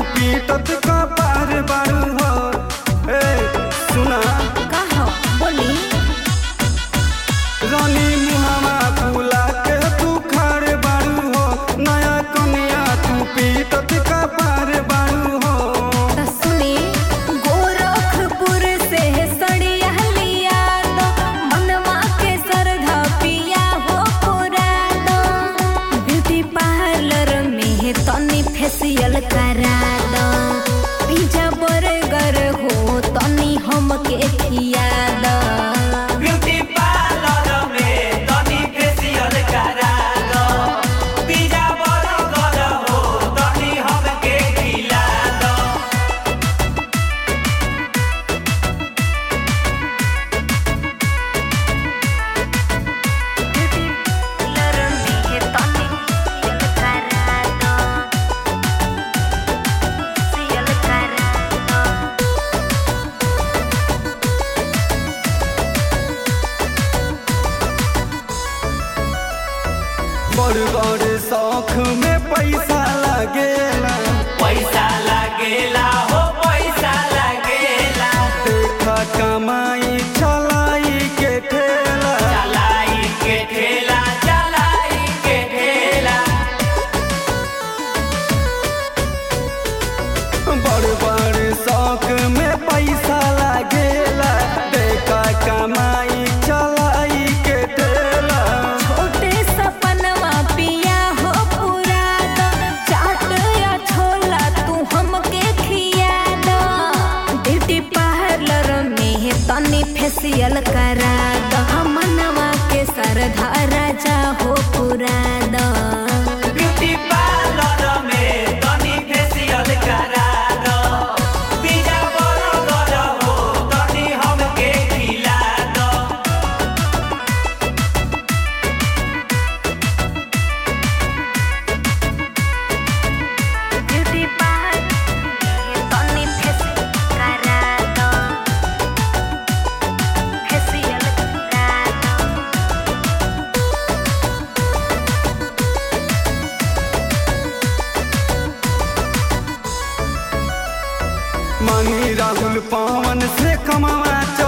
पीटत का पार बारू हो। ए सुना का हो बोली रानी मुहावा फूला के तू खाड़ बारू हो। नया कनिया तू पीटत का पार बारू हो। त सुनी गोरखपुर से सड़िया लिया दो मनवा के सरधा पिया हो पूरा दो ब्यूटी पार्लर में तनी फेशियल करा दो पिज्जा बर्गर हो तनी हमके खिया दो ब्यूटी पार्लर में तनी फेशियल करा दो पिज्जा बर्गर हो तनी हमके खिला दो। बड़ बड़ शौक में पैसा लगेला। पैसा लगेला हो पैसा लगेला देखा कमाई चलाई के ठेला। चलाई के ठेला चलाई के ठेला बड़ बड़ शौक में पैसा लगेला। देखा कमाई चलाई के ठेला। छोटे सपनवा पिया हो पूरा दो चाट या छोला तू हमके खिया दो ब्यूटी पार्लर में तनी फेशियल करा दो मनवा के सरधा राजा हो पूरा दो ब्यूटी पार्लर में तनी फेशियल करा दो पिज्जा बर्गर हो तनी हमके खिला दो। ब्यूटी पार्लर तनी फेशियल करा दो फेशियल करा दो मानी राहुल पवन से कमावा